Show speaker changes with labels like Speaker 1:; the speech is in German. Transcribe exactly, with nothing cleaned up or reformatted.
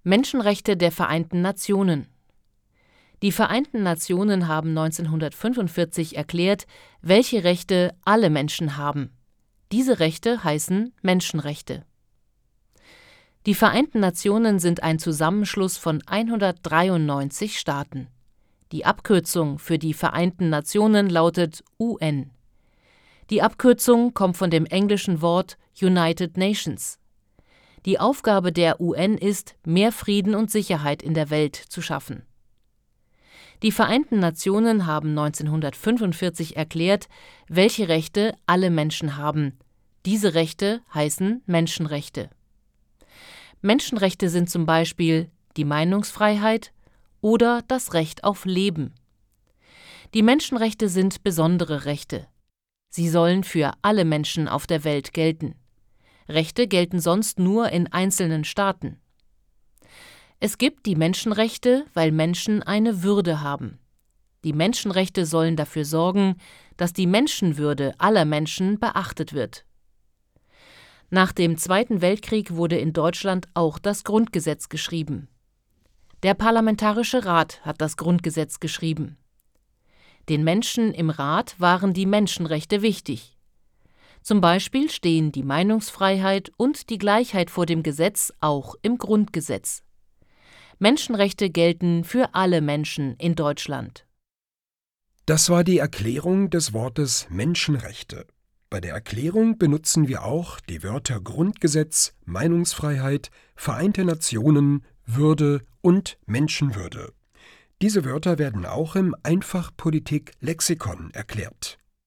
Speaker 1: Menschenrechte der Vereinten Nationen. Die Vereinten Nationen haben neunzehnhundertfünfundvierzig erklärt, welche Rechte alle Menschen haben. Diese Rechte heißen Menschenrechte. Die Vereinten Nationen sind ein Zusammenschluss von hundertdreiundneunzig Staaten. Die Abkürzung für die Vereinten Nationen lautet U N. Die Abkürzung kommt von dem englischen Wort United Nations. Die Aufgabe der U N ist, mehr Frieden und Sicherheit in der Welt zu schaffen. Die Vereinten Nationen haben neunzehnhundertfünfundvierzig erklärt, welche Rechte alle Menschen haben. Diese Rechte heißen Menschenrechte. Menschenrechte sind zum Beispiel die Meinungsfreiheit oder das Recht auf Leben. Die Menschenrechte sind besondere Rechte. Sie sollen für alle Menschen auf der Welt gelten. Rechte gelten sonst nur in einzelnen Staaten. Es gibt die Menschenrechte, weil Menschen eine Würde haben. Die Menschenrechte sollen dafür sorgen, dass die Menschenwürde aller Menschen beachtet wird. Nach dem Zweiten Weltkrieg wurde in Deutschland auch das Grundgesetz geschrieben. Der Parlamentarische Rat hat das Grundgesetz geschrieben. Den Menschen im Rat waren die Menschenrechte wichtig. Zum Beispiel stehen die Meinungsfreiheit und die Gleichheit vor dem Gesetz auch im Grundgesetz. Menschenrechte gelten für alle Menschen in Deutschland.
Speaker 2: Das war die Erklärung des Wortes Menschenrechte. Bei der Erklärung benutzen wir auch die Wörter Grundgesetz, Meinungsfreiheit, Vereinte Nationen, Würde und Menschenwürde. Diese Wörter werden auch im Einfachpolitik-Lexikon erklärt.